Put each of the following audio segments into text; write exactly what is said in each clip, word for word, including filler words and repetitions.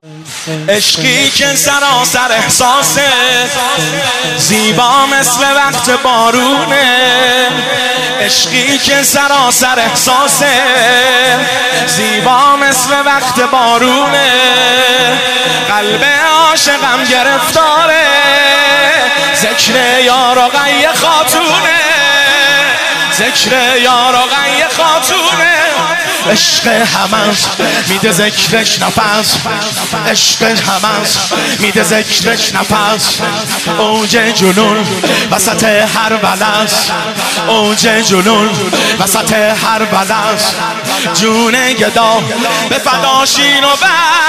عشقی که سراسر احساسه، زیبا مثل وقت بارونه. عشقی که سراسر احساسه، زیبا مثل وقت بارونه. قلب عاشقم گرفتاره، ذکر یار و غی خاتونه. ذکر یار و غی خاتونه. عشق همست میده ذکرش نفس، عشق همست میده ذکرش نفس. اوج جنون وسط هر بلست، اوج جنون وسط هر بلست. جون گدا به فداشین و به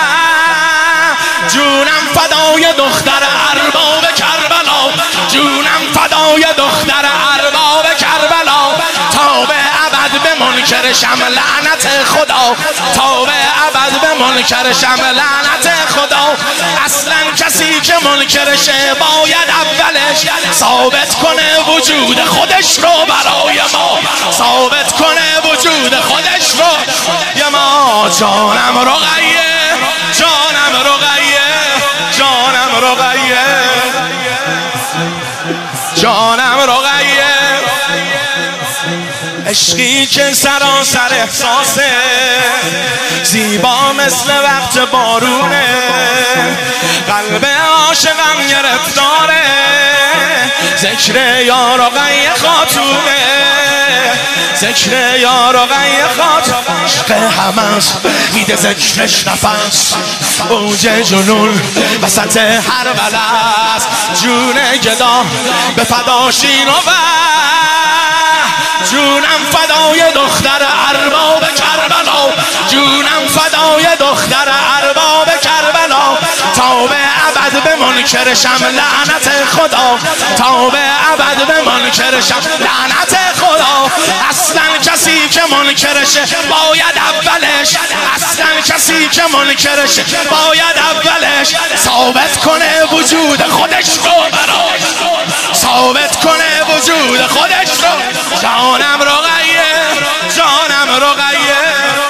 جونم فدای دختر ارباب کربلا. جونم فدای دختر ارباب کربلا. تا به ابد به منکرشم لعنت خدا، تا به ابد به منکرشم لعنت خدا. اصلا کسی که منکرشه باید اولش ثابت کنه وجود خودش رو برای ما، ثابت کنه وجود خودش رو یا ما. جانم رقیه، جانم رقیه، جانم رقیه، جانم رقیه. عشقی که سراسر احساسه، زیبا مثل وقت بارونه. قلب عاشقم گرفتاره، ذکر یار و غی خاتونه. ذکر یار و غی خاتونه. عشق همست میده ذکرش نفس، اوج جنون وسط هر بلست. جون گدا به فداشین و به جونم فدای دختر ارباب کربلا. جونم فدای دختر ارباب کربلا. تا به ابد به منکرشم لعنت خدا، تا به ابد به منکرشم لعنت خدا. اصلا کسی که منکرشه باید اولش، اصلا کسی که منکرشه باید اولش ثابت کنه وجود خودش رو براش، ثابت کنه وجود خودش رو. جانم رقیه، جانم رقیه.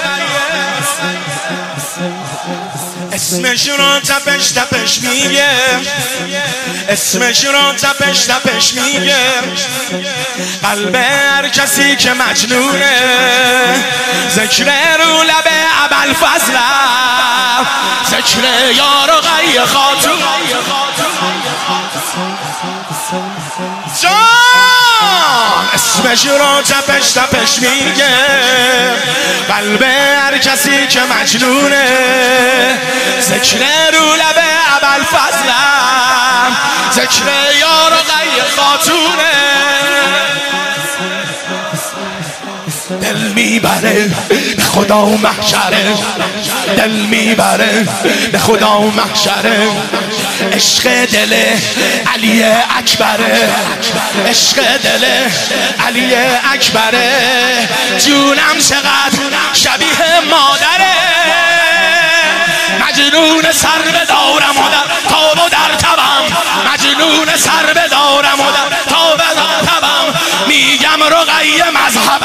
اسمش رو تپش تپش میگه، اسمش رو تپش تپش میگه. قلب هر کسی که مجنونه، ذکر رو لب ابوالفضل، ذکر یار و غی خاتون. جان اسمش رو تپش تپش میگه. قلب هر کسی که مجنونه، ذکر رو لب ابوالفضل، ذکر یار و غی خاتونه. دل میبره به خدا و محشره، دل میبره به خدا و محشره. عشق دل علی اکبره، عشق دل علی اکبره. جونم چقدر شبیه مادره، مجنون سر بدارم و در تاب و در تبم، مجنون سر بدارم و در تاب و در تبم. میگم رقیه مذهب،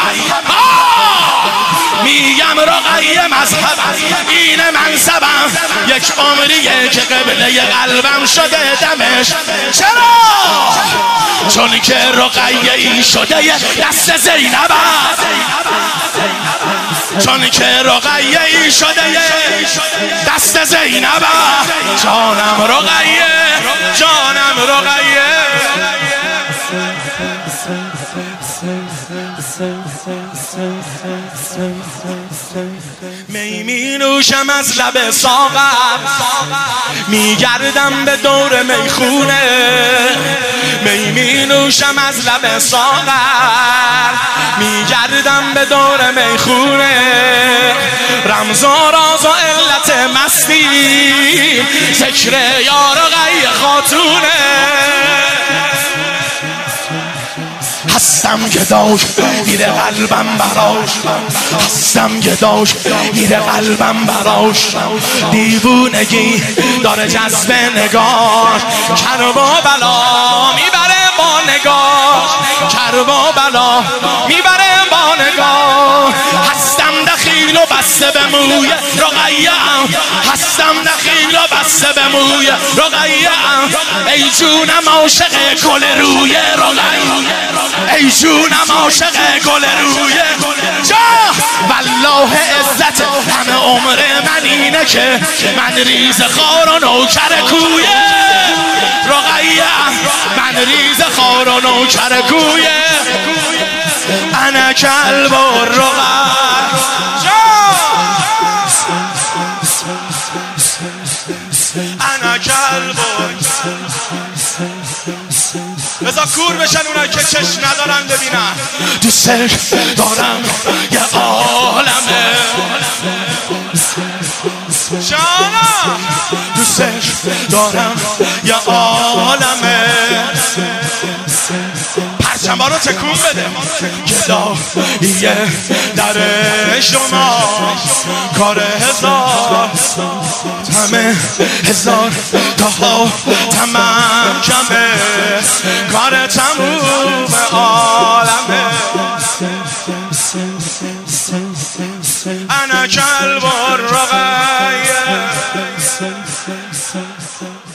میگم رقیه مذهب، این منصبم. یک عمریه که قبله قلبم شده دمش. چرا؟ چون که رقیه ای شده دست زینب، چون که رقیه ای شده دست زینب. جانم رقیه، جانم رقیه. می می نوشم از لب ساغر، میگردم به دور میخونه. می می نوشم از لب ساغر، میگردم به دور میخونه. رمز و راز و علت مستی، ذکر یار و غی خاتونه. هستم گداش میره قلبم براش، هستم گداش میره قلبم براش. دیوونگی داره جذب نگاه، کرب و بلا میبره با نگاه، کرب و بلا میبره با نگاه. هستم دخیل و بس بسته به موی رقیه ام، هستم نخیل و بسته به موی رقیه ام. ای جونم عاشق گل روی رقیه، ای جونم عاشق گل روی جا. والله عزت همه عمر من اینه که من ریز خار و نوکر کویه رقیه، من ریز خار و نوکر کویه. انا کلب و رقیه انا کلب. بذار کور بشن اونایی که چشم ندارن ببینن. دوست دارم یه عالمه جانم، دوست دارم یه عالمه. پرچم‌ها رو تکون بده. گداییه در شما کار هزار همه هزار تاها تمام کمه، کار تموم عالمه. انا کلب الرقیه.